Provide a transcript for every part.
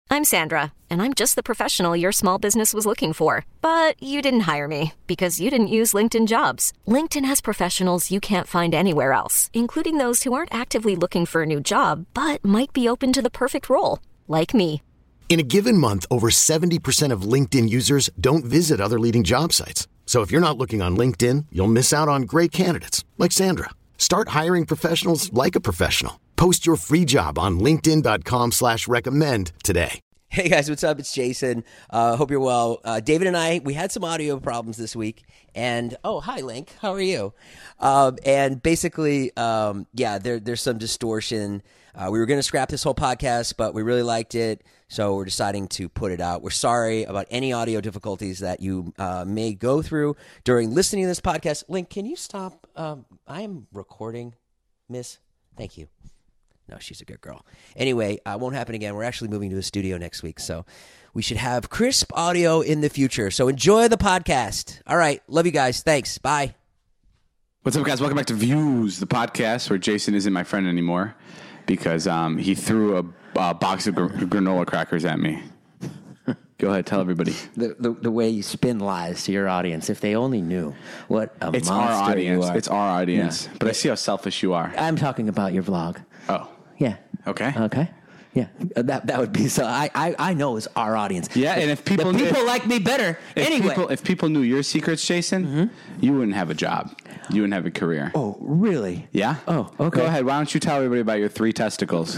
I'm Sandra, and I'm just the professional your small business was looking for. But you didn't hire me because you didn't use LinkedIn Jobs. LinkedIn has professionals you can't find anywhere else, including those who aren't actively looking for a new job, but might be open to the perfect role, like me. In a given month, over 70% of LinkedIn users don't visit other leading job sites. So if you're not looking on LinkedIn, you'll miss out on great candidates like Sandra. Start hiring professionals like a professional. Post your free job on linkedin.com/recommend today. Hey guys, what's up? It's Jason. Hope you're well. David and I, we had some audio problems this week. And, oh, hi, Link. How are you? And basically, there's some distortion. We were going to scrap this whole podcast, but we really liked it. So we're deciding to put it out. We're sorry about any audio difficulties that you may go through during listening to this podcast. Link, can you stop? I am recording, miss. Thank you. No, she's a good girl. Anyway, won't happen again. We're actually moving to a studio next week, so we should have crisp audio in the future. So enjoy the podcast. All right. Love you guys. Thanks. Bye. What's up, guys? Welcome back to Views, the podcast where Jason isn't my friend anymore because he threw a box of granola crackers at me. Go ahead, tell everybody. The way you spin lies to your audience, if they only knew what a it's monster our audience. you are. It's our audience. Yeah. But I see how selfish you are. I'm talking about your vlog. Oh. Yeah. Okay. Yeah. That would be so. I know it's our audience. Yeah, and if people like me better anyway. If people knew your secrets, Jason, you wouldn't have a job. You wouldn't have a career. Oh, really? Yeah. Oh, okay. Go ahead. Why don't you tell everybody about your 3 testicles?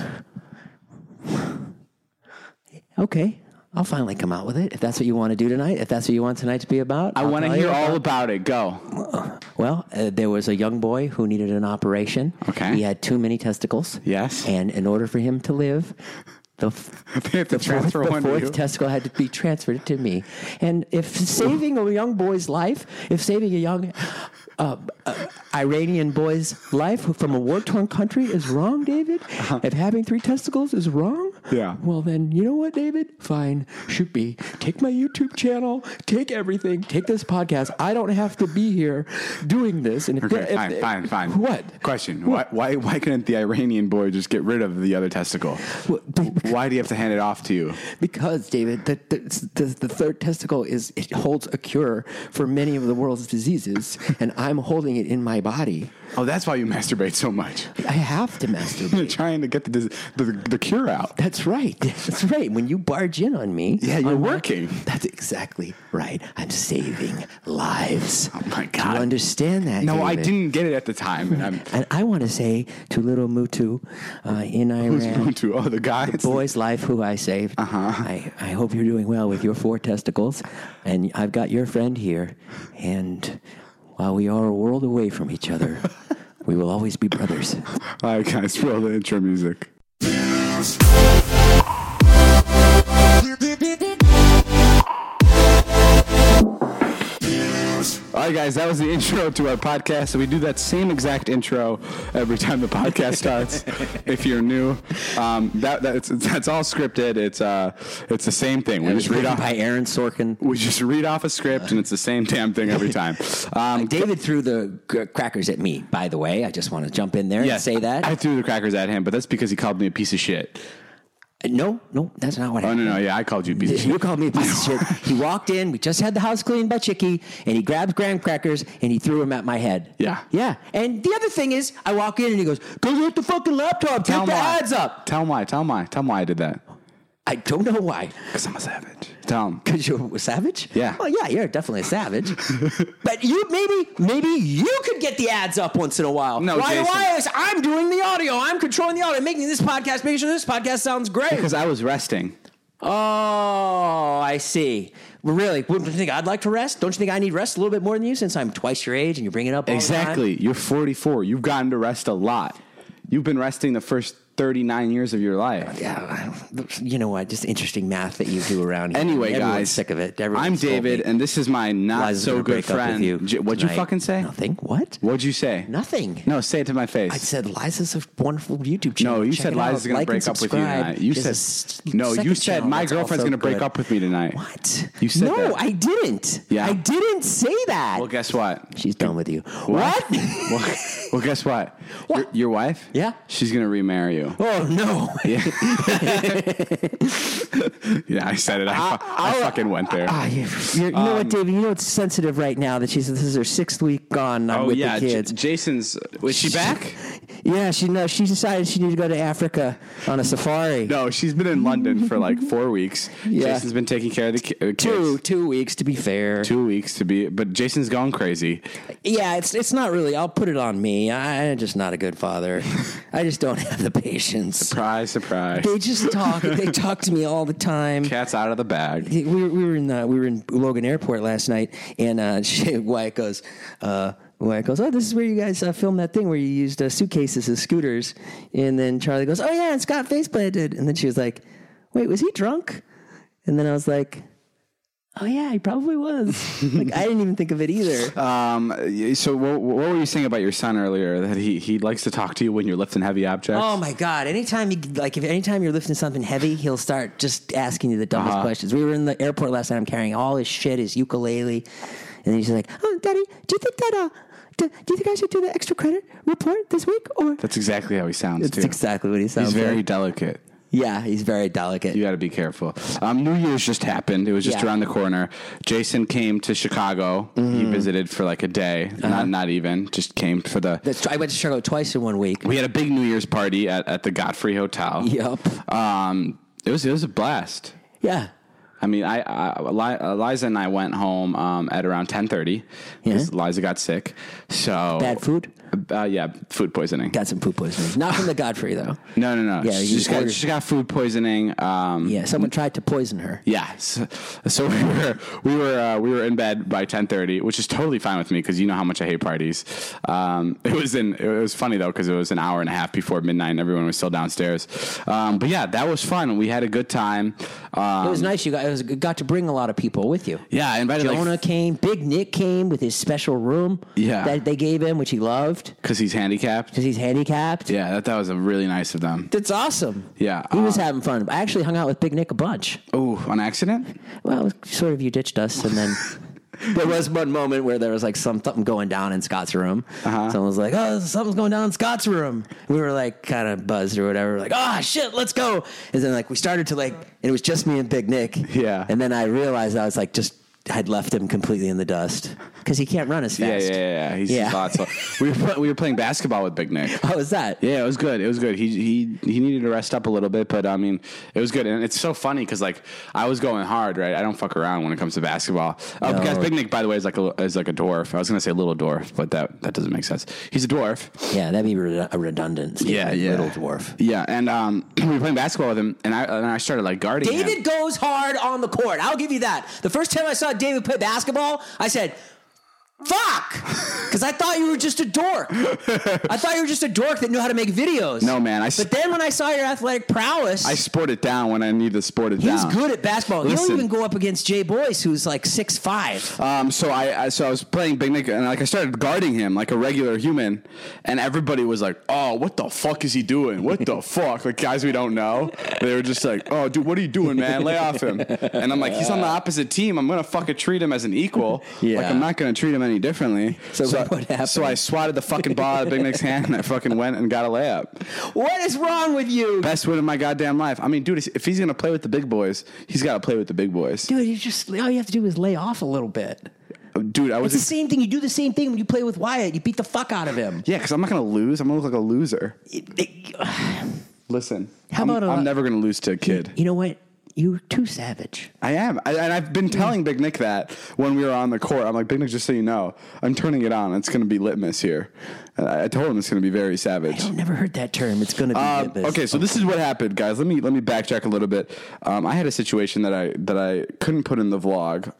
Okay. I'll finally come out with it, if that's what you want to do tonight, if that's what you want tonight to be about. I want to hear all about it. Go. Well, there was a young boy who needed an operation. Okay. He had too many testicles. Yes. And in order for him to live, the fourth testicle had to be transferred to me. And if saving a young boy's life, if saving a young Iranian boy's life from a war-torn country is wrong, David, if having 3 testicles is wrong, yeah. Well, then, you know what, David? Fine. Shoot me. Take my YouTube channel. Take everything. Take this podcast. I don't have to be here doing this. And Fine. What? Question. What? Why couldn't the Iranian boy just get rid of the other testicle? Why do you have to hand it off to you? Because, David, the third testicle it holds a cure for many of the world's diseases, and I'm holding it in my body. Oh, that's why you masturbate so much. I have to masturbate. You're trying to get the cure out. That's right. That's right. When you barge in on me. Yeah, you're working. That's exactly right. I'm saving lives. Oh, my God. Do you understand that, No, David? I didn't get it at the time. And I want to say to little Mutu in Iran. Who's Mutu? Oh, the guy? The boy's life who I saved. I hope you're doing well with your 4 testicles. And I've got your friend here. And while we are a world away from each other, we will always be brothers. All right, guys, roll the intro music. All right, guys, that was the intro to our podcast. So we do that same exact intro every time the podcast starts. If you're new, that's all scripted. It's the same thing. We just read off by Aaron Sorkin. We just read off a script, and it's the same damn thing every time. David threw the crackers at me. By the way, I just want to jump in there and say that I threw the crackers at him, but that's because he called me a piece of shit. No, that's not what happened. Oh, no, yeah, I called you a piece of shit. You called me a piece of shit. He walked in, we just had the house cleaned by Chicky, and he grabbed graham crackers, and he threw them at my head. Yeah. Yeah. And the other thing is, I walk in, and he goes, go get the fucking laptop, take the ads up. Tell him why I did that. I don't know why. Because I'm a savage. Tell him. Because you're a savage? Yeah. Well, yeah, you're definitely a savage. But you maybe you could get the ads up once in a while. No, why? Jason. I'm doing the audio. I'm controlling the audio, making sure this podcast sounds great. Because I was resting. Oh, I see. Really? Wouldn't you think I'd like to rest? Don't you think I need rest a little bit more than you since I'm twice your age and you bring it up all Exactly. the time? You're 44. You've gotten to rest a lot. You've been resting the first 39 years of your life. Yeah, you know what? Just interesting math that you do around here. Anyway, Everyone's guys, sick of it. I'm David, and this is my not-so-good friend. What'd you fucking say? Nothing. What? What'd you say? Nothing. No, say it to my face. I said Liza's a wonderful YouTube channel. No, you Check said it out. Liza's going to Like break and up with you tonight. You There's said a no. second You said channel my that's girlfriend's also going to break good. up with me tonight. What? You said that. No, I didn't. Yeah. I didn't say that. Well, guess what? She's done with you. What? Well, guess what? What? Your wife? Yeah. She's going to remarry you. too. Oh no! Yeah, yeah, I said it. I fucking went there. You know what, David? You know it's sensitive right now that this is her 6th week gone with the kids. Jason's. Was she back? Yeah, she decided she needed to go to Africa on a safari. No, she's been in London for like 4 weeks. Yeah. Jason's been taking care of the kids. 2 weeks to be fair. 2 weeks to be, but Jason's going crazy. Yeah, it's not really. I'll put it on me. I'm just not a good father. I just don't have the patience. Surprise! They just talk. They talk to me all the time. Cat's out of the bag. We were in Logan Airport last night, and Wyatt goes. Wyatt goes, oh, this is where you guys filmed that thing where you used suitcases as scooters. And then Charlie goes, oh, yeah, and Scott faceplanted. And then she was like, wait, was he drunk? And then I was like, oh, yeah, he probably was. Like, I didn't even think of it either. So what were you saying about your son earlier? That he likes to talk to you when you're lifting heavy objects? Oh, my God. Anytime you're lifting something heavy, he'll start just asking you the dumbest questions. We were in the airport last night. I'm carrying all his shit, his ukulele. And he's like, oh, Daddy, do you think that... Do you think I should do the extra credit report this week? Or that's exactly how he sounds. That's exactly what he sounds. He's very delicate. Yeah, he's very delicate. You got to be careful. New Year's just happened. It was just around the corner. Jason came to Chicago. Mm-hmm. He visited for like a day. Not even. Just came for the... I went to Chicago twice in 1 week. We had a big New Year's party at the Godfrey Hotel. Yep. It was a blast. Yeah. I mean, Liza and I went home at around 10:30 because Liza got sick. So bad food? Yeah, food poisoning. Got some food poisoning. Not from the Godfrey though. No. Yeah, she got food poisoning. Someone tried to poison her. Yeah. So we were in bed by 10:30, which is totally fine with me because you know how much I hate parties. It was funny though because it was an hour and a half before midnight and everyone was still downstairs. But yeah, that was fun. We had a good time. It was nice. You got to bring a lot of people with you. Yeah, I invited Jonah came. Big Nick came with his special room. That they gave him, which he loved because he's handicapped. Yeah, that was really nice of them. That's awesome. Yeah, he was having fun. I actually hung out with Big Nick a bunch. Oh, on accident? Well, sort of. You ditched us, and then. There was one moment where there was like something going down in Scott's room. Someone was like, oh, something's going down in Scott's room. We were like kind of buzzed or whatever. We're like, oh, shit, let's go. And then like we started to and it was just me and Big Nick. Yeah. And then I realized I was like I'd left him completely in the dust because he can't run as fast. Yeah. He's hot. So we were playing basketball with Big Nick. How was that? Yeah, it was good. He needed to rest up a little bit, but I mean, it was good. And it's so funny because like I was going hard, right? I don't fuck around when it comes to basketball. No. Because Big Nick, by the way, is like a dwarf. I was gonna say little dwarf, but that doesn't make sense. He's a dwarf. Yeah, that'd be a redundant statement. Yeah, little dwarf. Yeah, and we were playing basketball with him, and I started like guarding him. David goes hard on the court. I'll give you that. The first time I saw David play basketball, I said, fuck! Because I thought you were just a dork. I thought you were just a dork that knew how to make videos. No, man. But then when I saw your athletic prowess... I sport it down when I need to sport it down. He's good at basketball. Listen, he'll even go up against Jay Boyce, who's like 6'5". So I was playing Big Nick, and like I started guarding him like a regular human, and everybody was like, oh, what the fuck is he doing? What the fuck? Like guys we don't know. They were just like, oh, dude, what are you doing, man? Lay off him. And I'm like, he's on the opposite team. I'm going to fucking treat him as an equal. Yeah. Like I'm not going to treat him any differently. So what happened? So I swatted the fucking ball out of Big Nick's hand, and I fucking went and got a layup. What is wrong with you? Best win of my goddamn life. I mean, dude, if he's going to play with the big boys, he's got to play with the big boys. Dude, all you have to do is lay off a little bit. Dude, it's the same thing. You do the same thing when you play with Wyatt. You beat the fuck out of him. Yeah, because I'm not going to lose. I'm going to look like a loser. Listen, I'm never going to lose to a kid. You know what? You're too savage. I am. And I've been telling Big Nick that when we were on the court. I'm like, Big Nick, just so you know, I'm turning it on. It's going to be litmus here. And I told him it's going to be very savage. I've never heard that term. It's going to be litmus. Okay, so this is what happened, guys. Let me backtrack a little bit. I had a situation that I couldn't put in the vlog.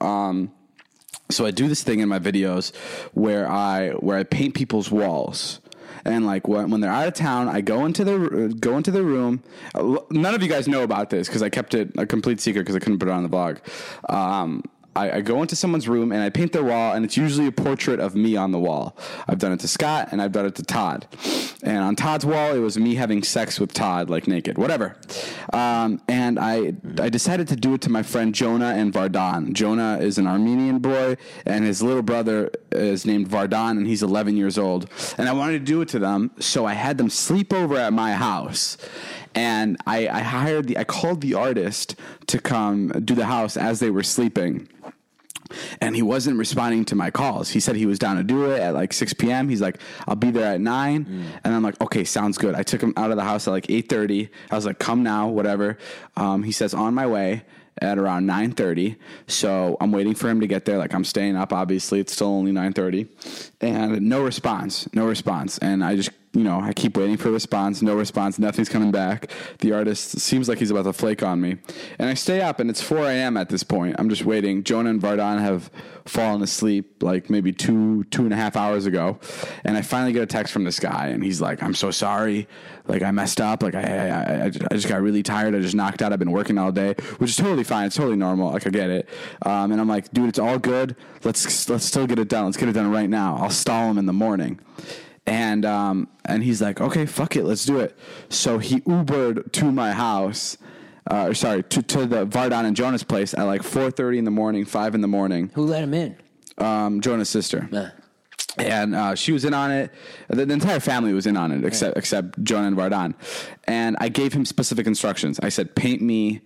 So I do this thing in my videos where I paint people's walls. And like when they're out of town, I go into the room. None of you guys know about this because I kept it a complete secret because I couldn't put it on the vlog. I go into someone's room and I paint their wall, and it's usually a portrait of me on the wall. I've done it to Scott and I've done it to Todd. And on Todd's wall, it was me having sex with Todd, like naked, whatever. And I decided to do it to my friend Jonah and Vardan. Jonah is an Armenian boy, and his little brother is named Vardan, and he's 11 years old. And I wanted to do it to them, so I had them sleep over at my house. And I called the artist to come do the house as they were sleeping. And he wasn't responding to my calls. He said he was down to do it at like 6 p.m. He's like, I'll be there at 9. And I'm like, okay, sounds good. I took him out of the house at like 8:30. I was like, come now, whatever. He says, on my way at around 9:30. So I'm waiting for him to get there. Like, I'm staying up, obviously. It's still only 9:30. And no response. And I just, I keep waiting for a response. No response. Nothing's coming back. The artist seems like he's about to flake on me. And I stay up, and it's 4 a.m. at this point. I'm just waiting. Jonah and Vardan have fallen asleep like maybe 2.5 hours ago. And I finally get a text from this guy, and he's like, I'm so sorry. Like, I messed up. Like, I just got really tired. I just knocked out. I've been working all day, which is totally fine. It's totally normal. Like, I get it. And I'm like, dude, it's all good. Let's still get it done. Let's get it done right now. I'll stall him in the morning. And he's like, okay, fuck it, let's do it. So he Ubered to my house, to the Vardan and Jonah's place at like 4:30 in the morning, 5 in the morning. Who let him in? Jonah's sister. And she was in on it. The entire family was in on it, except Jonah and Vardan. And I gave him specific instructions. I said, paint me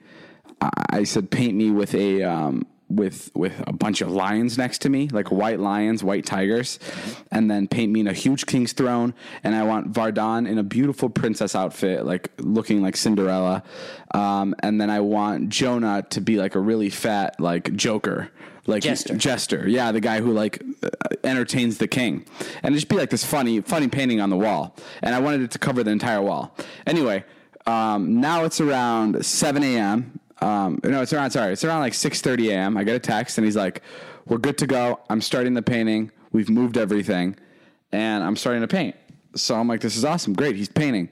with a with a bunch of lions next to me, like white lions, white tigers, and then paint me in a huge king's throne. And I want Vardan in a beautiful princess outfit, like looking like Cinderella. And then I want Jonah to be like a really fat, like Joker. Like Jester. Yeah, the guy who like entertains the king. And just be like this funny painting on the wall. And I wanted it to cover the entire wall. Anyway, now it's around 7 a.m. It's around like 6:30 a.m. I get a text and he's like, we're good to go. I'm starting the painting. We've moved everything and I'm starting to paint. So I'm like, this is awesome. Great. He's painting.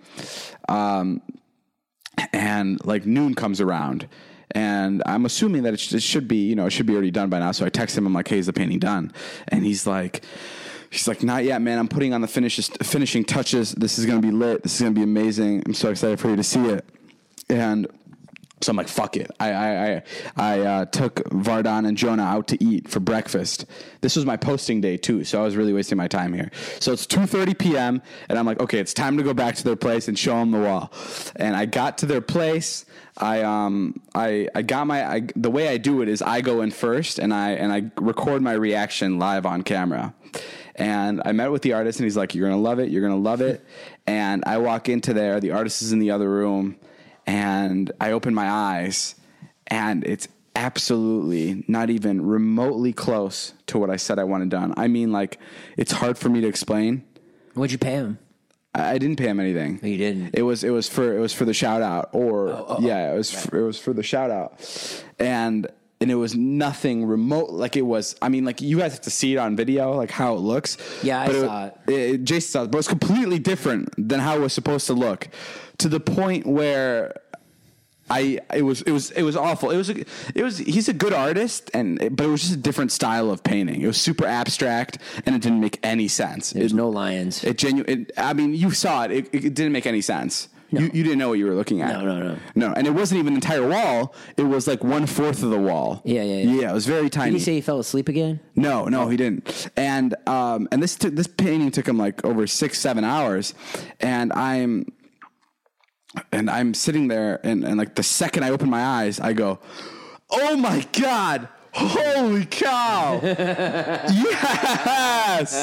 And like noon comes around and I'm assuming that it should be already done by now. So I text him. I'm like, hey, is the painting done? And he's like, not yet, man. I'm putting on the finishing touches. This is going to be lit. This is going to be amazing. I'm so excited for you to see it. And so I'm like, fuck it. I took Vardan and Jonah out to eat for breakfast. This was my posting day too, so I was really wasting my time here. So it's 2:30 p.m. and I'm like, okay, it's time to go back to their place and show them the wall. And I got to their place. The way I do it is I go in first and I record my reaction live on camera. And I met with the artist and he's like, you're gonna love it. You're gonna love it. And I walk into there. The artist is in the other room. And I open my eyes, and it's absolutely not even remotely close to what I said I wanted done. I mean, like, it's hard for me to explain. What'd you pay him? I didn't pay him anything. Oh, you didn't? It was for the shout out, it was for the shout out, and it was nothing remote. Like it was. I mean, like you guys have to see it on video, like how it looks. Yeah, I saw it. Jason saw it, but it was completely different than how it was supposed to look. To the point where it was awful. He's a good artist, but it was just a different style of painting. It was super abstract, and it didn't make any sense. There's no lions. I mean, you saw it. It didn't make any sense. No. You didn't know what you were looking at. No. And it wasn't even the entire wall. It was like 1/4 of the wall. Yeah. Yeah, it was very tiny. Did he say he fell asleep again? No, he didn't. And this painting took him like over 6-7 hours, and I'm sitting there, and like the second I open my eyes, I go, "Oh my God! Holy cow! Yes!"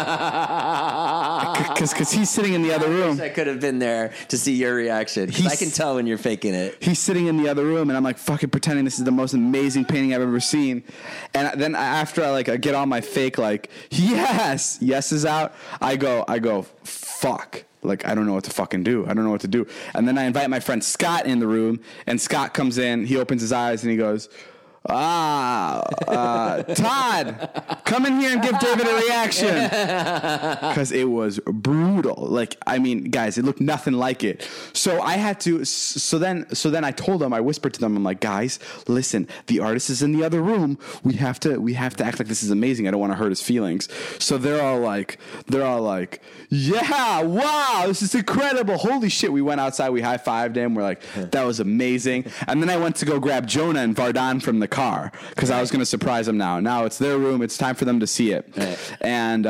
Because he's sitting in the other room. I could have been there to see your reaction. I can tell when you're faking it. He's sitting in the other room, and I'm like fucking pretending this is the most amazing painting I've ever seen. And then after I get all my fake like yeses out, I go fuck. Like, I don't know what to fucking do. I don't know what to do. And then I invite my friend Scott in the room, and Scott comes in. He opens his eyes, and he goes, Todd, come in here and give David a reaction. Because it was brutal. Like, I mean, guys, it looked nothing like it. So I had to, so then I told them, I whispered to them, I'm like, guys, listen, the artist is in the other room. We have to act like this is amazing. I don't want to hurt his feelings. So they're all like, yeah, wow, this is incredible. Holy shit. We went outside, we high-fived him. We're like, that was amazing. And then I went to go grab Jonah and Vardan from the car because I was going to surprise them now. Now it's their room. It's time for them to see it. Right. And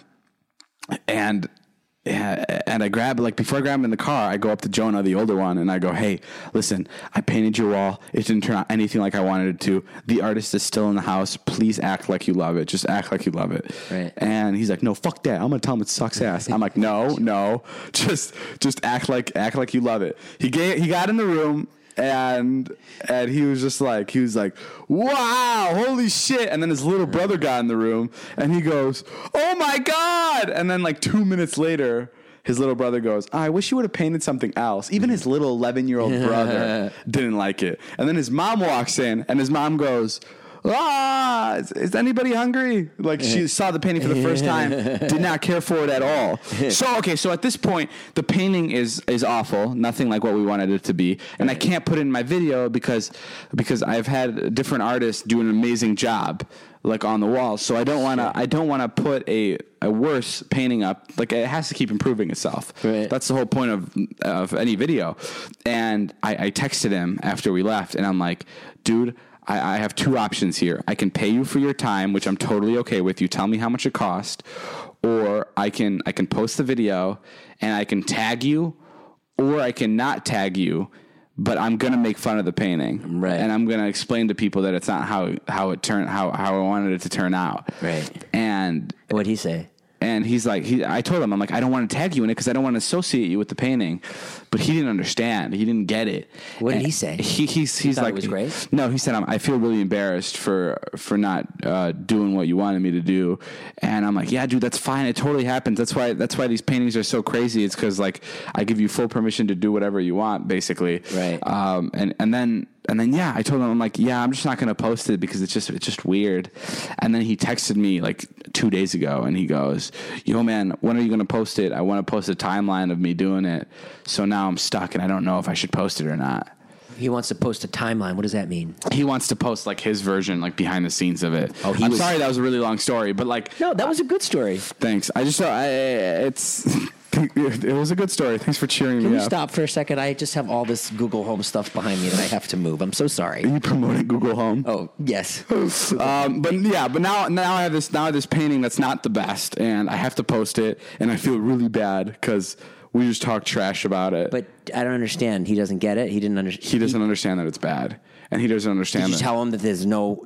I grab, like, before I grab him in the car, I go up to Jonah, the older one, and I go, hey, listen, I painted your wall. It didn't turn out anything like I wanted it to. The artist is still in the house. Please act like you love it. Just act like you love it. Right. And he's like, no, fuck that. I'm going to tell him it sucks ass. I'm like, no, just act like you love it. He got in the room. And he was like, wow, holy shit. And then his little brother got in the room and he goes, oh my God. And then like 2 minutes later, his little brother goes, I wish you would have painted something else. Even his little 11-year-old brother didn't like it. And then his mom walks in and his mom goes, is anybody hungry? Like, she saw the painting for the first time, did not care for it at all. So at this point, the painting is awful, nothing like what we wanted it to be, and I can't put it in my video because I've had different artists do an amazing job, like, on the wall. So I don't want to put a worse painting up. Like, it has to keep improving itself. Right. That's the whole point of any video. And I texted him after we left, and I'm like, dude, I have two options here. I can pay you for your time, which I'm totally okay with. You tell me how much it cost, or I can post the video and I can tag you, or I can not tag you, but I'm gonna make fun of the painting, right? And I'm gonna explain to people that it's not how I wanted it to turn out, right? And what'd he say? And he's like, I told him, I'm like, I don't want to tag you in it because I don't want to associate you with the painting. But he didn't understand. He didn't get it. What did he say? He's like, it was great? No, he said, I feel really embarrassed for not doing what you wanted me to do. And I'm like, yeah, dude, that's fine. It totally happens. That's why these paintings are so crazy. It's because, like, I give you full permission to do whatever you want, basically. Right. And then, yeah, I told him, I'm like, yeah, I'm just not going to post it because it's just weird. And then he texted me like 2 days ago and he goes, yo, man, when are you going to post it? I want to post a timeline of me doing it. So now I'm stuck and I don't know if I should post it or not. He wants to post a timeline. What does that mean? He wants to post, like, his version, like, behind the scenes of it. Oh, I'm sorry that was a really long story, but, like... No, that was a good story. Thanks. I just thought it was a good story. Thanks for cheering me up. Can we stop for a second? I just have all this Google Home stuff behind me that I have to move. I'm so sorry. Are you promoting Google Home? Oh, yes. But now I have this painting that's not the best, and I have to post it, and I feel really bad because we just talk trash about it. But I don't understand. He doesn't get it. He didn't understand. He doesn't understand that it's bad, and he doesn't understand. Did you tell him that there's no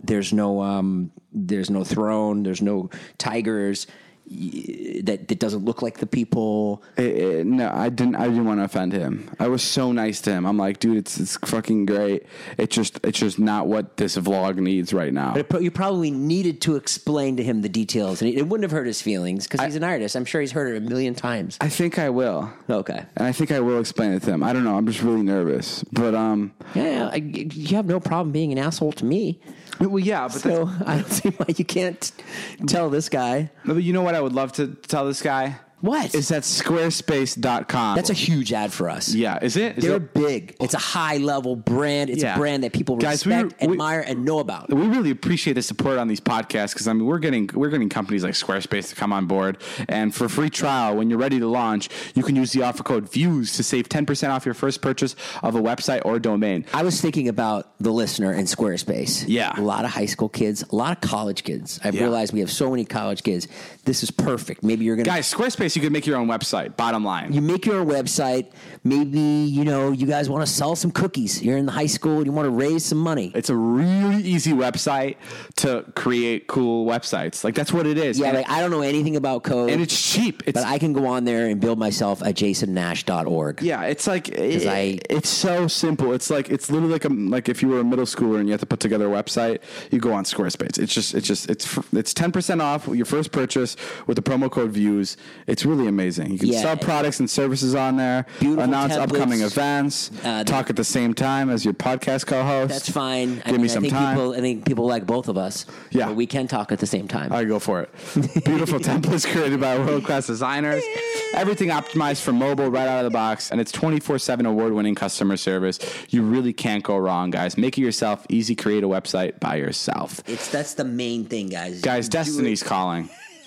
throne, there's no tigers, that doesn't look like the people? No, I didn't want to offend him. I was so nice to him. I'm like, dude, it's fucking great. It's just not what this vlog needs right now. But you probably needed to explain to him the details, and it wouldn't have hurt his feelings because he's an artist. I'm sure he's heard it a million times. I think I will. Okay. And I think I will explain it to him. I don't know. I'm just really nervous. But you have no problem being an asshole to me. Well, yeah, but so I don't see why you can't tell this guy. No, but you know what I would love to tell this guy? What? Is that Squarespace.com. That's a huge ad for us. Yeah, is it? They're big. It's a high-level brand. It's a brand that people respect, admire, and know about. We really appreciate the support on these podcasts because, I mean, we're getting companies like Squarespace to come on board. And for a free trial, when you're ready to launch, you can use the offer code VIEWS to save 10% off your first purchase of a website or domain. I was thinking about the listener in Squarespace. Yeah. A lot of high school kids, a lot of college kids. I've realized we have so many college kids. This is perfect. Maybe you're going to... Guys, Squarespace, you can make your own website, bottom line. You make your own website. Maybe, you guys want to sell some cookies. You're in the high school and you want to raise some money. It's a really easy website to create cool websites. Like, that's what it is. Yeah, I don't know anything about code. And it's cheap. But I can go on there and build myself at jasonnash.org. Yeah, it's like, it's so simple. It's literally like if you were a middle schooler and you have to put together a website, you go on Squarespace. It's 10% off your first purchase with the promo code VIEWS. It's It's really amazing. You can sell products and services on there, Beautiful announce templates. upcoming events, talk at the same time as your podcast co-host. That's fine. Give me some time. I think people like both of us. Yeah. But we can talk at the same time. I go for it. Beautiful templates created by world-class designers. Everything optimized for mobile right out of the box. And it's 24/7 award-winning customer service. You really can't go wrong, guys. Make it yourself. Easy. Create a website by yourself. That's the main thing, guys. Guys, Destiny's calling.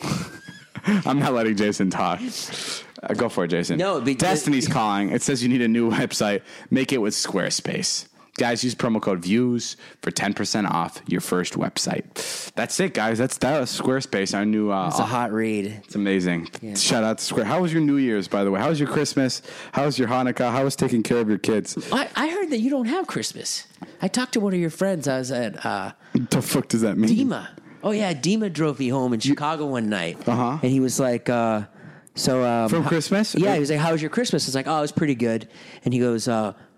I'm not letting Jason talk. Go for it, Jason. No, Destiny's calling. It says you need a new website. Make it with Squarespace. Guys, use promo code VIEWS for 10% off your first website. That's it, guys. That was Squarespace, our new... It's a hot read. It's amazing. Yeah. Shout out to Square. How was your New Year's, by the way? How was your Christmas? How was your Hanukkah? How was taking care of your kids? I heard that you don't have Christmas. I talked to one of your friends. I was at... What the fuck does that mean? Dima. Oh, yeah. Dima drove me home in Chicago one night. Uh-huh. And he was like... from Christmas? Yeah, he was like, how was your Christmas? I was like, oh, it was pretty good. And he goes...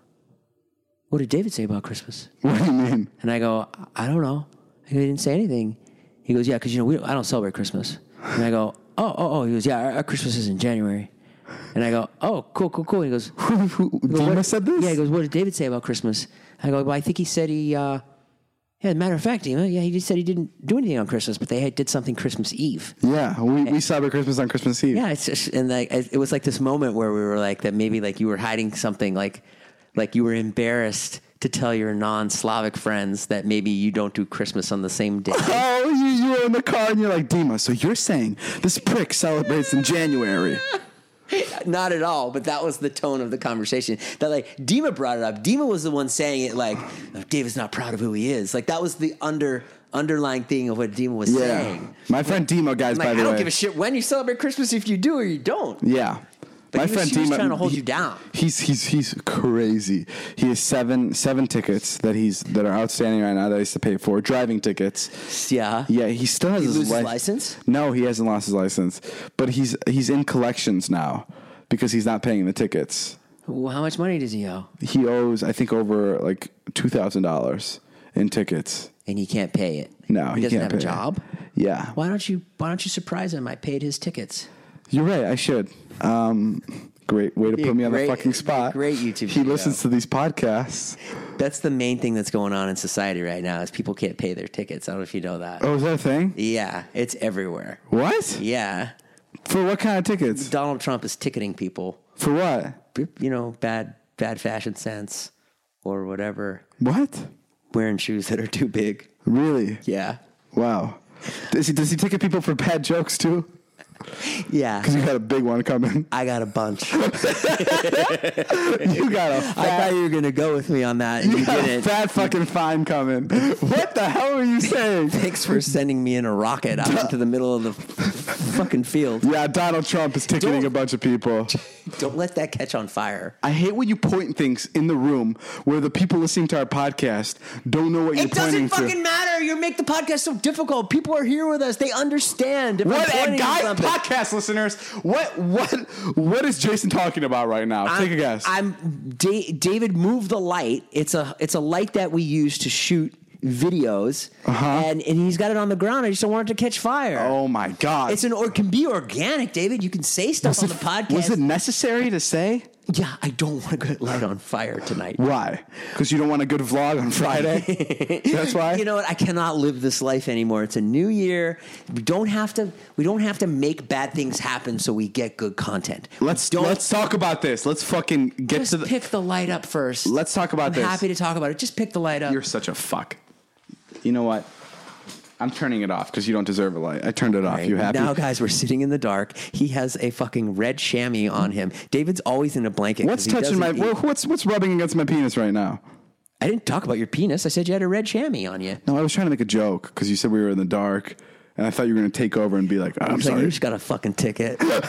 what did David say about Christmas? What do you mean? And I go, I don't know. He didn't say anything. He goes, yeah, because I don't celebrate Christmas. And I go, oh. He goes, yeah, our Christmas is in January. And I go, oh, cool. He goes, Dima said this? Yeah, he goes, what did David say about Christmas? I go, well, I think he said as a matter of fact, Dima, he just said he didn't do anything on Christmas, but they did something Christmas Eve. Yeah, we celebrate Christmas on Christmas Eve. Yeah, it's just, and like it was like this moment where we were like that maybe like you were hiding something, like you were embarrassed to tell your non-Slavic friends that maybe you don't do Christmas on the same day. Oh, you were in the car and you're like, Dima, so you're saying this prick celebrates in January. Not at all, but that was the tone of the conversation. That like Dima brought it up. Dima was the one saying it like, oh, David's not proud of who he is. Like that was the underlying thing of what Dima was saying. My friend Dima, guys, by the way. I don't give a shit when you celebrate Christmas if you do or you don't. Yeah. But my friend Dima, trying to hold you down. He's crazy. He has seven tickets that are outstanding right now that he has to pay for. Driving tickets. Yeah. Yeah, he still has his license? No, he hasn't lost his license. But he's in collections now because he's not paying the tickets. Well, how much money does he owe? He owes, I think, over like $2,000 in tickets. And he can't pay it. No, he doesn't have a job. Yeah. Why don't you surprise him? I paid his tickets. You're right. I should. Great way to put me on the fucking spot. Great YouTube. He listens to these podcasts. That's the main thing that's going on in society right now is people can't pay their tickets. I don't know if you know that. Oh, is that a thing? Yeah, it's everywhere. What? Yeah. For what kind of tickets? Donald Trump is ticketing people. For what? You know, bad fashion sense or whatever. What? Wearing shoes that are too big. Really? Yeah. Wow. Does he ticket people for bad jokes too? Yeah. Because you got a big one coming. I got a bunch. You got a fat... I thought you were going to go with me on that, and you got didn't. A fat fucking fine coming. What the hell are you saying? Thanks for sending me in a rocket out into the middle of the fucking field. Yeah, Donald Trump is ticketing a bunch of people. Don't let that catch on fire. I hate when you point things in the room where the people listening to our podcast don't know what you're pointing to. It doesn't fucking matter. You make the podcast so difficult. People are here with us. They understand. If What I'm a guy, podcast listeners. What is Jason talking about right now? Take a guess. David moved the light. It's a light that we use to shoot videos, and he's got it on the ground. I just don't want it to catch fire. Oh my god! It can be organic, David. You can say stuff on the podcast. Was it necessary to say? Yeah, I don't want a good light on fire tonight. Why? Because you don't want a good vlog on Friday? That's why? You know what? I cannot live this life anymore. It's a new year. We don't have to make bad things happen so we get good content. Let's talk about this. Let's fucking get Just pick the light up first. Let's talk about this. I'm happy to talk about it. Just pick the light up. You're such a fuck. You know what? I'm turning it off because you don't deserve a light. I turned it off. Right. You happy? Now, guys, we're sitting in the dark. He has a fucking red chamois on him. David's always in a blanket. What's touching my... What's rubbing against my penis right now? I didn't talk about your penis. I said you had a red chamois on you. No, I was trying to make a joke because you said we were in the dark. And I thought you were going to take over and be like, I'm sorry. You just got a fucking ticket. Yeah,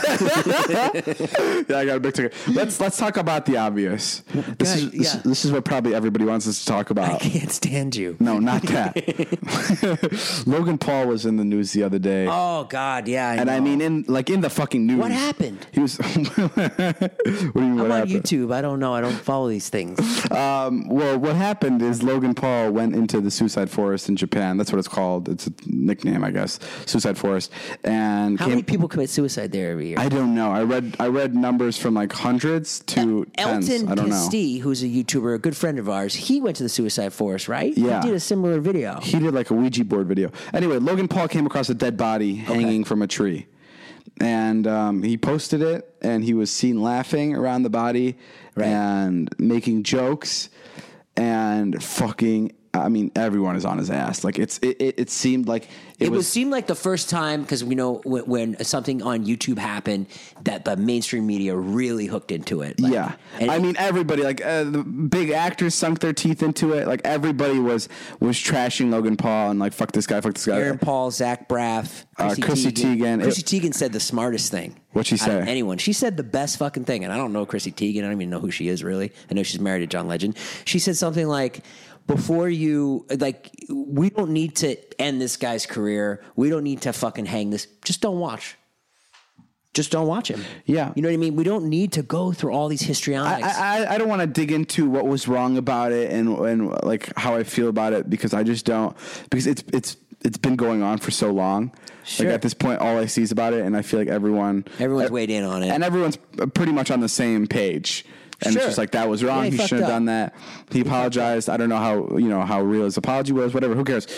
I got a big ticket. Let's talk about the obvious. This is what probably everybody wants us to talk about. I can't stand you. No, not that. Logan Paul was in the news the other day. Oh, God, yeah. I mean, in the fucking news. What happened? He was... What do you mean, I'm on YouTube. I don't know. I don't follow these things. Well, what happened is Logan Paul went into the suicide forest in Japan. That's what it's called. It's a nickname, I guess. suicide forest. And How many people commit suicide there every year? I don't know. I read numbers from like hundreds to tens. Elton I don't know. Castee, who's a YouTuber, a good friend of ours, he went to the suicide forest, right? Yeah. He did a similar video. He did like a Ouija board video. Anyway, Logan Paul came across a dead body hanging from a tree. And he posted it, and he was seen laughing around the body and making jokes and fucking. I mean, everyone is on his ass. Like it seemed like it seemed like the first time, because we know when something on YouTube happened that the mainstream media really hooked into it. Like, yeah, I mean, everybody, like the big actors sunk their teeth into it. Like everybody was trashing Logan Paul and like fuck this guy. Aaron Paul, Zach Braff, Chrissy Teigen. Chrissy Teigen said the smartest thing. What'd she say? Anyone. She said the best fucking thing, and I don't know Chrissy Teigen. I don't even know who she is really. I know she's married to John Legend. She said something like, before you, like, we don't need to end this guy's career. We don't need to fucking hang this. Just don't watch. Just don't watch him. Yeah. You know what I mean? We don't need to go through all these histrionics. I don't want to dig into what was wrong about it and like how I feel about it, because I just don't, because it's been going on for so long. Sure. Like at this point, all I see is about it, and I feel like everyone's weighed in on it. And everyone's pretty much on the same page. And Sure. it's just like, that was wrong. Yeah, he shouldn't have done that. He apologized. I don't know how real his apology was. Whatever. Who cares?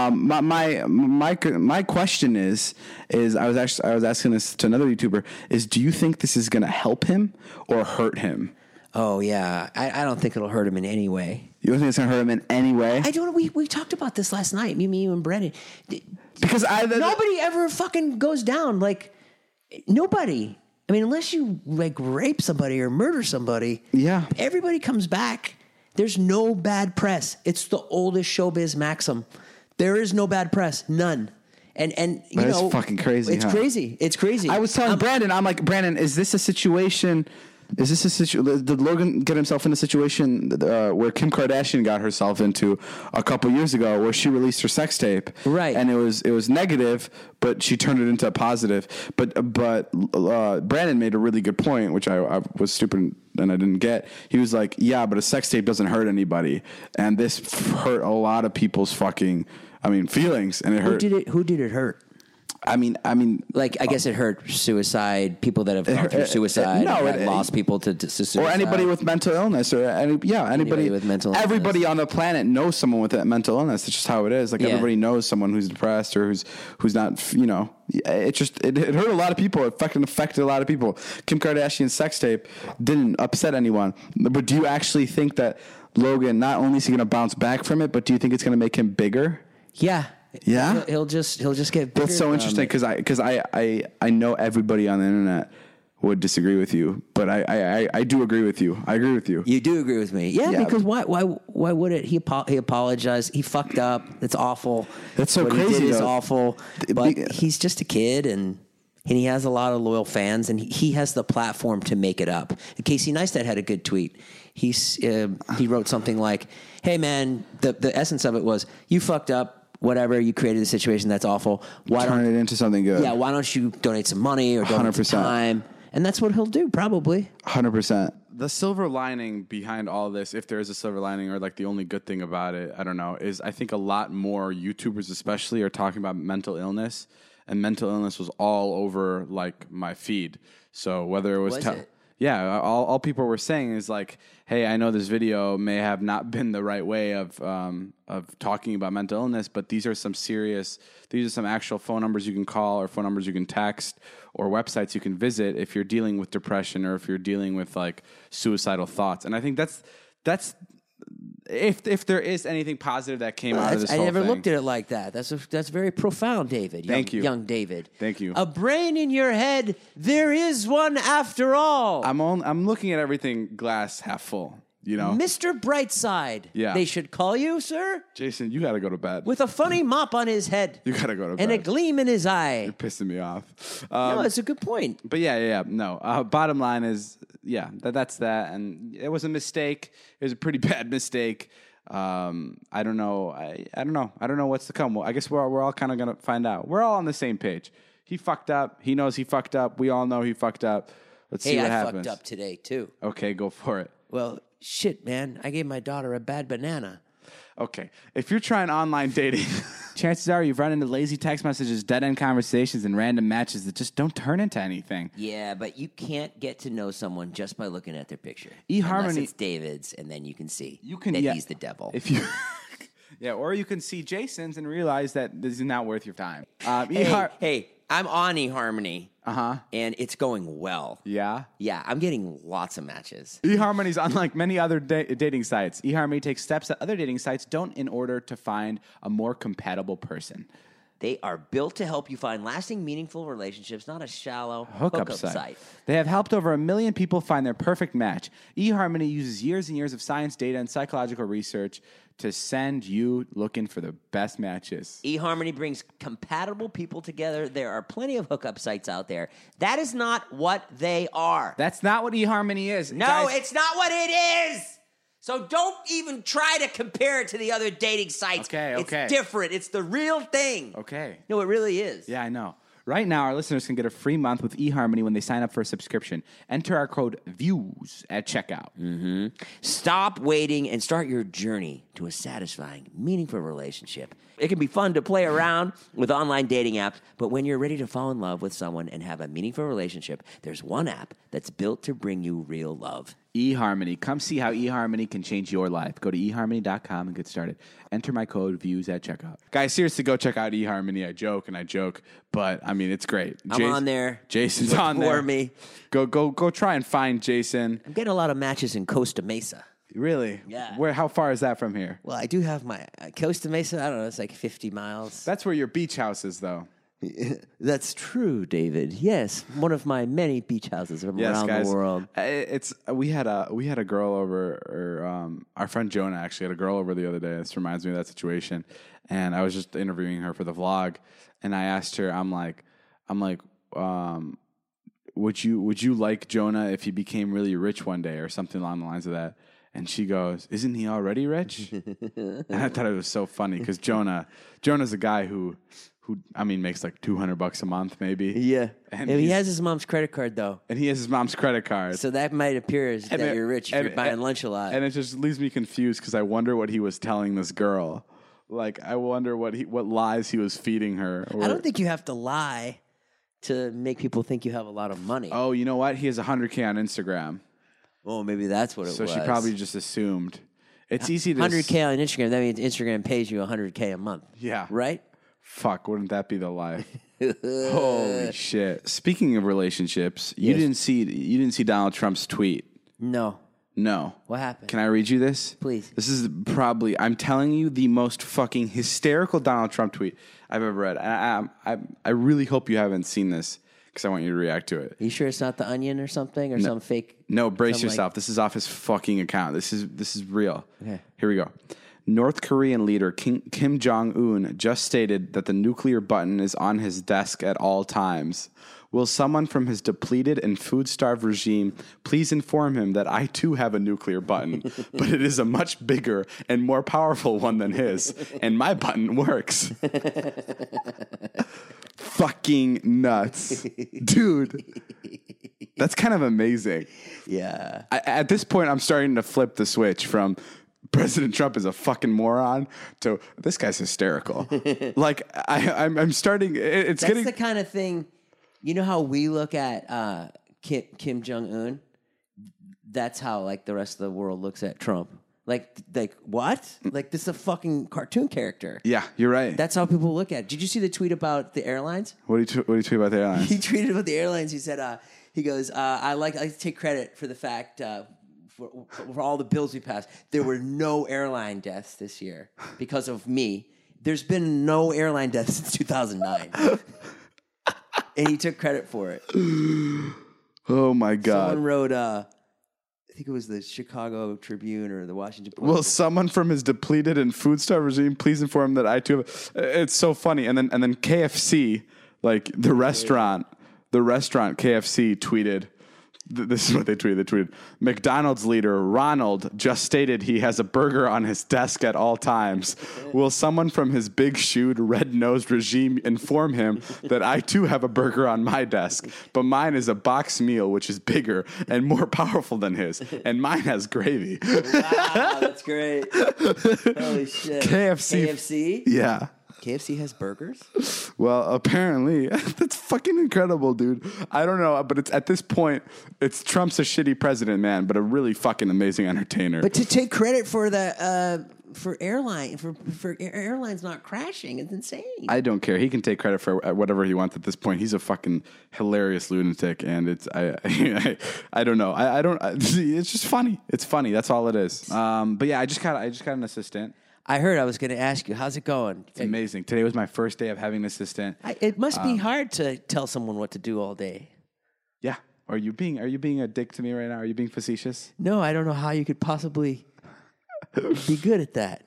My question is I was asking this to another YouTuber, is do you think this is going to help him or hurt him? Oh yeah, I don't think it'll hurt him in any way. You don't think it's going to hurt him in any way? I don't know. We talked about this last night. Me, you, and Brendan. Because nobody ever fucking goes down. Like nobody. I mean, unless you like rape somebody or murder somebody, yeah, everybody comes back. There's no bad press. It's the oldest showbiz maxim. There is no bad press, none. And you that know, is fucking crazy. It's crazy. It's crazy. I was telling Brandon, I'm like, Brandon, is this a situation? Did Logan get himself in a situation where Kim Kardashian got herself into a couple years ago, where she released her sex tape, right? And it was negative, but she turned it into a positive. But Brandon made a really good point, which I was stupid and I didn't get. He was like, yeah, but a sex tape doesn't hurt anybody, and this hurt a lot of people's feelings, and it hurt. Who did it hurt? I mean, like, I guess it hurt suicide, people that have gone through suicide, lost people to suicide. Or anybody with mental illness, or anybody with mental illness. Everybody on the planet knows someone with that mental illness. It's just how it is. Like, everybody knows someone who's depressed or who's not, it hurt a lot of people. It fucking affected a lot of people. Kim Kardashian's sex tape didn't upset anyone. But do you actually think that Logan, not only is he going to bounce back from it, but do you think it's going to make him bigger? Yeah. Yeah, he'll just get bigger. That's so interesting, because I know everybody on the internet would disagree with you, but I do agree with you. I agree with you. You do agree with me, yeah. Because why would it? He apologized. He fucked up. It's awful. That's so what crazy. He did is awful. But he's just a kid, and he has a lot of loyal fans, and he has the platform to make it up. Casey Neistat had a good tweet. He wrote something like, "Hey man, the essence of it was, you fucked up. Whatever, you created a situation that's awful. Why turn it into something good? Yeah, why don't you donate some money or donate 100%. some time?" And that's what he'll do, probably. 100%. The silver lining behind all this, if there is a silver lining, or like the only good thing about it, I don't know, is I think a lot more YouTubers especially are talking about mental illness, and mental illness was all over like my feed. So whether it was yeah, all people were saying is like, hey, I know this video may have not been the right way of talking about mental illness, but these are some actual phone numbers you can call, or phone numbers you can text, or websites you can visit if you're dealing with depression, or if you're dealing with like suicidal thoughts. And I think that's if there is anything positive that came out of this whole thing. I never looked at it like that. That's very profound, David. Thank you. Young David. Thank you. A brain in your head, there is one after all. I'm looking at everything glass half full, Mr. Brightside. Yeah. They should call you, sir. Jason, you got to go to bed. With a funny mop on his head. You got to go to bed. And a gleam in his eye. You're pissing me off. No, it's a good point. But yeah. No. Bottom line is, that's that. And it was a mistake. It was a pretty bad mistake. I don't know. I don't know. I don't know what's to come. Well, I guess we're all kind of going to find out. We're all on the same page. He fucked up. He knows he fucked up. We all know he fucked up. Let's see what happens. I fucked up today, too. Okay, go for it. Well, shit, man. I gave my daughter a bad banana. Okay. If you're trying online dating... chances are you've run into lazy text messages, dead-end conversations, and random matches that just don't turn into anything. Yeah, but you can't get to know someone just by looking at their picture. eHarmony, unless it's David's, and then you can see that he's the devil. If you, yeah, or you can see Jason's and realize that this is not worth your time. Hey, I'm on eHarmony. Uh-huh. And it's going well. Yeah? Yeah, I'm getting lots of matches. eHarmony's unlike many other dating sites. eHarmony takes steps that other dating sites don't in order to find a more compatible person. They are built to help you find lasting, meaningful relationships, not a shallow hookup site. They have helped over 1 million people find their perfect match. eHarmony uses years and years of science data and psychological research to send you looking for the best matches. eHarmony brings compatible people together. There are plenty of hookup sites out there. That is not what they are. That's not what eHarmony is. No, guys. It's not what it is. So don't even try to compare it to the other dating sites. Okay. It's different. It's the real thing. Okay. No, it really is. Yeah, I know. Right now, our listeners can get a free month with eHarmony when they sign up for a subscription. Enter our code VIEWS at checkout. Mm-hmm. Stop waiting and start your journey to a satisfying, meaningful relationship. It can be fun to play around with online dating apps, but when you're ready to fall in love with someone and have a meaningful relationship, there's one app that's built to bring you real love. eHarmony. Come see how eHarmony can change your life. Go to eHarmony.com and get started. Enter my code VIEWS at checkout. Guys, seriously, go check out eHarmony. I joke, but I mean, it's great. I'm on there. Jason's Look on there. for me. Go try and find Jason. I'm getting a lot of matches in Costa Mesa. Really? Yeah. How far is that from here? Well, I do have my Costa Mesa. I don't know. It's like 50 miles. That's where your beach house is, though. That's true, David. Yes, one of my many beach houses from around the world. We had a girl over, or our friend Jonah actually had a girl over the other day. This reminds me of that situation, and I was just interviewing her for the vlog, and I asked her, I'm like, would you like Jonah if he became really rich one day or something along the lines of that? And she goes, "Isn't he already rich?" And I thought it was so funny because Jonah's a guy who I mean makes like $200 a month maybe. Yeah, and he has his mom's credit card though. And he has his mom's credit card. So that might appear as that you're rich if you're buying lunch a lot. And it just leaves me confused because I wonder what he was telling this girl. Like I wonder what lies he was feeding her. I don't think you have to lie to make people think you have a lot of money. Oh, you know what? He has 100K on Instagram. Oh, maybe that's what it was. So she probably just assumed. It's easy to 100K on Instagram. That means Instagram pays you 100K a month. Yeah. Right? Fuck, wouldn't that be the life? Holy shit. Speaking of relationships, you didn't see Donald Trump's tweet. No. What happened? Can I read you this? Please. This is probably, I'm telling you, the most fucking hysterical Donald Trump tweet I've ever read. I really hope you haven't seen this because I want you to react to it. You sure it's not The Onion or something or some fake? No, brace yourself. This is off his fucking account. This is real. Okay. Here we go. North Korean leader Kim Jong-un just stated that the nuclear button is on his desk at all times. Will someone from his depleted and food-starved regime please inform him that I too have a nuclear button, but it is a much bigger and more powerful one than his, and my button works. Fucking nuts. Dude. That's kind of amazing. Yeah. At this point, I'm starting to flip the switch from President Trump is a fucking moron to this guy's hysterical. Like, I'm starting... That's the kind of thing... You know how we look at Kim Jong-un? That's how, like, the rest of the world looks at Trump. Like what? Like, this is a fucking cartoon character. Yeah, you're right. That's how people look at it. Did you see the tweet about the airlines? What do you tweet about the airlines? He tweeted about the airlines. He said, he goes, I like to take credit for the fact for all the bills we passed. There were no airline deaths this year because of me. There's been no airline deaths since 2009. And he took credit for it. Oh, my God. Someone wrote, I think it was the Chicago Tribune or the Washington Post. Will someone from his depleted and food-starved regime please inform him that I too have... It's so funny. And then KFC, like the restaurant KFC tweeted... This is what they tweeted. They tweeted, McDonald's leader Ronald just stated he has a burger on his desk at all times. Will someone from his big-shoed, red-nosed regime inform him that I too have a burger on my desk, but mine is a box meal which is bigger and more powerful than his, and mine has gravy. Wow, that's great. Holy shit. KFC? KFC? Yeah. KFC has burgers? Well, apparently, that's fucking incredible, dude. I don't know, but it's at this point, Trump's a shitty president, man, but a really fucking amazing entertainer. But to take credit for the for airlines not crashing is insane. I don't care. He can take credit for whatever he wants at this point. He's a fucking hilarious lunatic, and I don't know. I don't. It's just funny. It's funny. That's all it is. But yeah, I just got an assistant. I heard. I was going to ask you, how's it going? It's amazing. Today was my first day of having an assistant. It must be hard to tell someone what to do all day. Yeah. Are you being a dick to me right now? Are you being facetious? No, I don't know how you could possibly be good at that.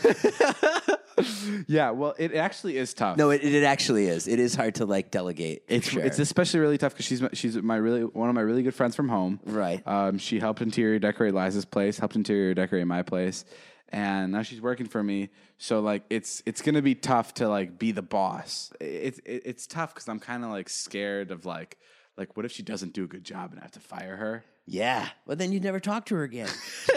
Yeah, well, it actually is tough. No, it actually is. It is hard to like delegate. It's especially really tough because she's one of my really good friends from home. Right. She helped interior decorate Liza's place, helped interior decorate my place, and now she's working for me. So like it's gonna be tough to like be the boss. It's tough because I'm kind of like scared of like what if she doesn't do a good job and I have to fire her? Yeah. Well, then you'd never talk to her again.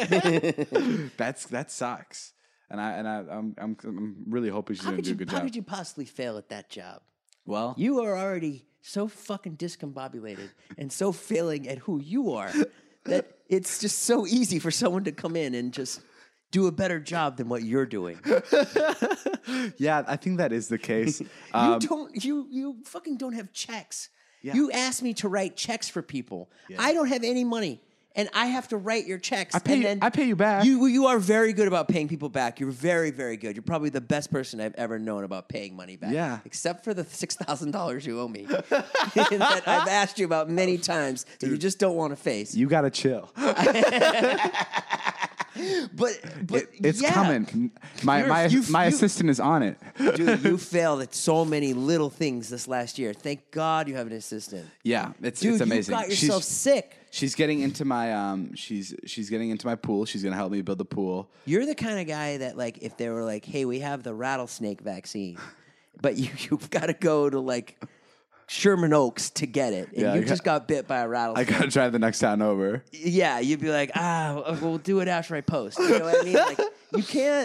That sucks. And I'm really hoping she's going to do a good job. How could you possibly fail at that job? Well, you are already so fucking discombobulated and so failing at who you are that it's just so easy for someone to come in and just do a better job than what you're doing. Yeah, I think that is the case. You fucking don't have checks. Yeah. You asked me to write checks for people. Yeah. I don't have any money. And I have to write your checks. I pay you back. You are very good about paying people back. You're very, very good. You're probably the best person I've ever known about paying money back. Yeah. Except for the $6,000 you owe me that I've asked you about many times that you just don't want to face. You got to chill. But it's coming. My assistant is on it. Dude, you failed at so many little things this last year. Thank God you have an assistant. Yeah, it's Dude, amazing. You got yourself sick. She's getting into my she's getting into my pool. She's gonna help me build the pool. You're the kind of guy that like if they were like, hey, we have the rattlesnake vaccine, but you've got to go to like Sherman Oaks to get it, and you just got bit by a rattlesnake. I gotta drive the next town over. Yeah, you'd be like, we'll do it after I post. You know what I mean? Like you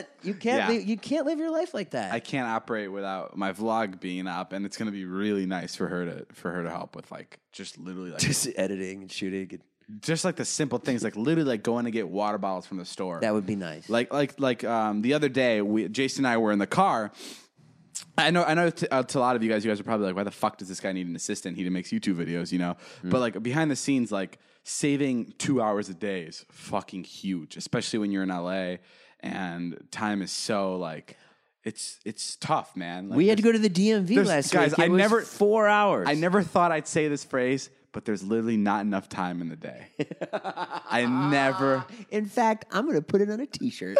can't live your life like that. I can't operate without my vlog being up, and it's gonna be really nice for her to help with like just literally like just editing and shooting and. Just like the simple things, like literally like going to get water bottles from the store. That would be nice. Like the other day, Jason and I were in the car. I know. To a lot of you guys are probably like, why the fuck does this guy need an assistant? He makes YouTube videos, you know. But like behind the scenes, like saving 2 hours a day is fucking huge, especially when you're in LA and time is so like. It's tough, man. Like, we had to go to the DMV last week. It was 4 hours. I never thought I'd say this phrase, but there's literally not enough time in the day. I never. In fact, I'm going to put it on a T-shirt.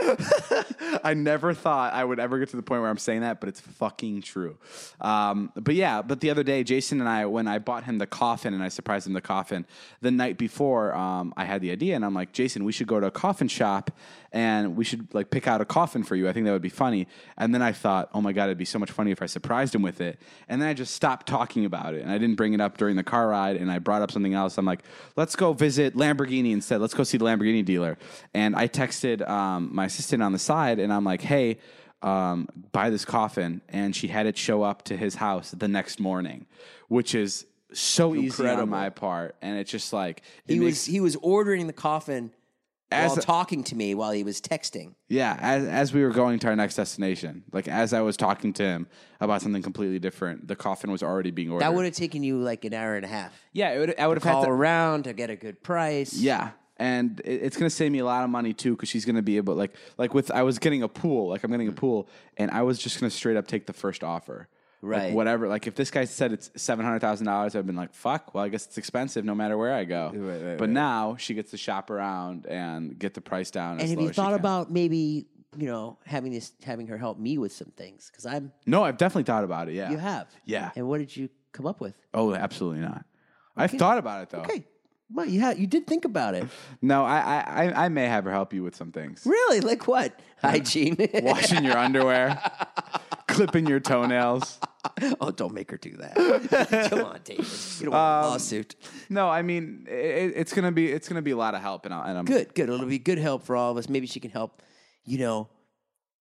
I never thought I would ever get to the point where I'm saying that, but it's fucking true. But the other day, Jason and I, when I bought him the coffin and I surprised him the coffin, the night before, I had the idea and I'm like, Jason, we should go to a coffin shop and we should like pick out a coffin for you. I think that would be funny. And then I thought, oh my God, it'd be so much funny if I surprised him with it. And then I just stopped talking about it and I didn't bring it up during the car ride and I brought up something else. I'm like, let's go visit Lamborghini instead. Let's go see the Lamborghini dealer. And I texted my assistant on the side and I'm like, hey, buy this coffin. And she had it show up to his house the next morning, which is so easy on my part. And it's just like... He was ordering the coffin while talking to me while he was texting. Yeah, as we were going to our next destination. Like, as I was talking to him about something completely different, the coffin was already being ordered. That would have taken you like an hour and a half. Yeah, I would have call around to get a good price. Yeah. And it's going to save me a lot of money, too, because she's going to be able, I was getting a pool, I'm getting a pool, and I was just going to straight up take the first offer. Right. Like whatever. Like, if this guy said it's $700,000, I've been like, fuck, well, I guess it's expensive no matter where I go. But now she gets to shop around and get the price down. And have you thought about maybe, having her help me with some things? Because I'm. No, I've definitely thought about it, yeah. You have? Yeah. And what did you come up with? Oh, absolutely not. Okay. I've thought about it, though. Okay. Well, you did think about it. No, I may have her help you with some things. Really? Like what? Hygiene? Washing your underwear. Clipping your toenails. Oh, don't make her do that. Come on, David. You don't want a lawsuit. No, I mean it's gonna be a lot of help, and I'm good. It'll be good help for all of us. Maybe she can help.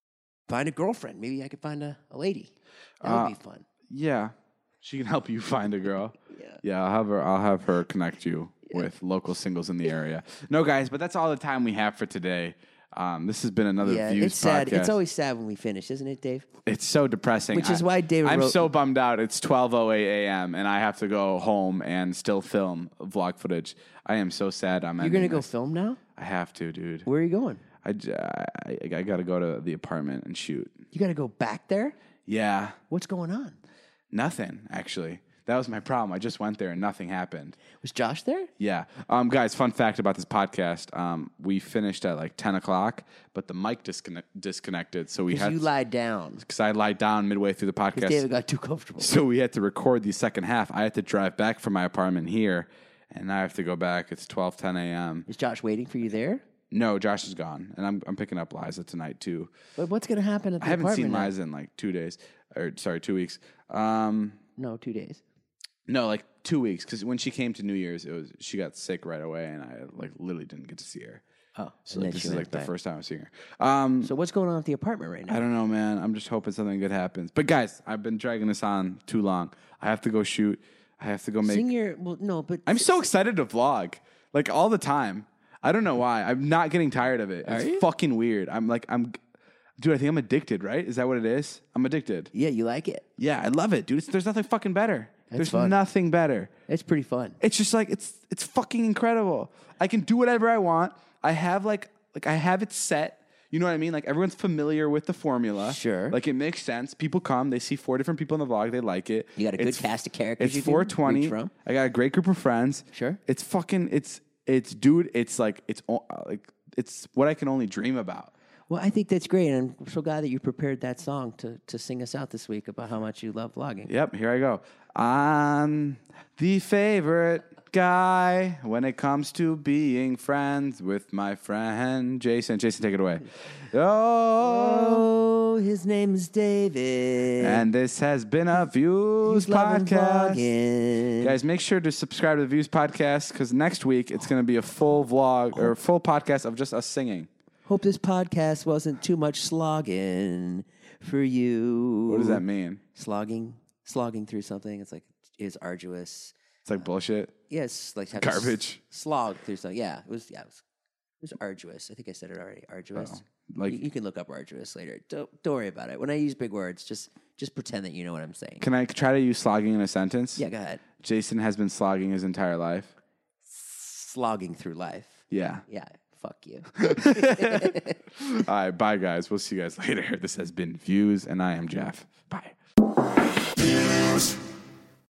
find a girlfriend. Maybe I could find a lady. That would be fun. Yeah, she can help you find a girl. Yeah. Yeah, I'll have her connect you with local singles in the area. No, guys, but that's all the time we have for today. This has been another Views it's sad. podcast. It's always sad when we finish, isn't it, Dave? It's so depressing. Which is why David I'm wrote- so bummed out. It's 12:08 a.m. and I have to go home and still film vlog footage. I am so sad. You're gonna go film now? I have to, dude. Where are you going? I got to go to the apartment and shoot. You got to go back there? Yeah, What's going on? nothing actually. That was my problem. I just went there and nothing happened. Was Josh there? Yeah. Guys, fun fact about this podcast. We finished at like 10 o'clock, but the mic disconnected. So we Because had you lied down. because I lied down midway through the podcast. David got too comfortable. So we had to record the second half. I had to drive back from my apartment here, and now I have to go back. It's 12:10 a.m. Is Josh waiting for you there? No, Josh is gone, and I'm picking up Liza tonight too. But what's going to happen at the I haven't seen apartment now? Liza in like 2 days, or sorry, 2 weeks. No, 2 days. No, like 2 weeks, because when she came to New Year's, she got sick right away, and I like literally didn't get to see her. Oh, So and like, then this she is went like the back. first time I'm seeing her. So what's going on at the apartment right now? I don't know, man. I'm just hoping something good happens. But guys, I've been dragging this on too long. I have to go shoot. I have to go make. Sing your well, no, but I'm so excited to vlog, like all the time. I don't know why. I'm not getting tired of it. It's fucking weird. Dude, I think I'm addicted, right? Is that what it is? I'm addicted. yeah, you like it. Yeah, I love it, dude. There's nothing fucking better. There's fun. nothing better. It's pretty fun. It's just like it's fucking incredible. I can do whatever I want. I have like I have it set. You know what I mean? Like everyone's familiar with the formula. Sure. Like it makes sense. People come, they see 4 different people in the vlog, they like it. You got a good cast of characters It's you can 420. reach from. I got a great group of friends. Sure. It's fucking dude, it's what I can only dream about. Well, I think that's great, and I'm so glad that you prepared that song to sing us out this week about how much you love vlogging. Yep, here I go. I'm the favorite guy when it comes to being friends with my friend Jason. Jason, take it away. Oh, Oh, his name is David. and this has been a Views He's loving podcast. vlogging. Guys, make sure to subscribe to the Views podcast because next week it's going to be a full vlog or full podcast of just us singing. Hope this podcast wasn't too much slogging for you. What does that mean? Slogging through something. It's like is arduous. It's like bullshit. Yes, like have Garbage. slog through something. Yeah, it was arduous. I think I said it already. Arduous. Like- you can look up arduous later. Don't worry about it. When I use big words, just pretend that you know what I'm saying. Can I try to use slogging in a sentence? Yeah, go ahead. Jason has been slogging his entire life. Slogging through life. Yeah. Yeah, fuck you. All right, bye, guys. We'll see you guys later. This has been Views, and I am Jeff. Bye.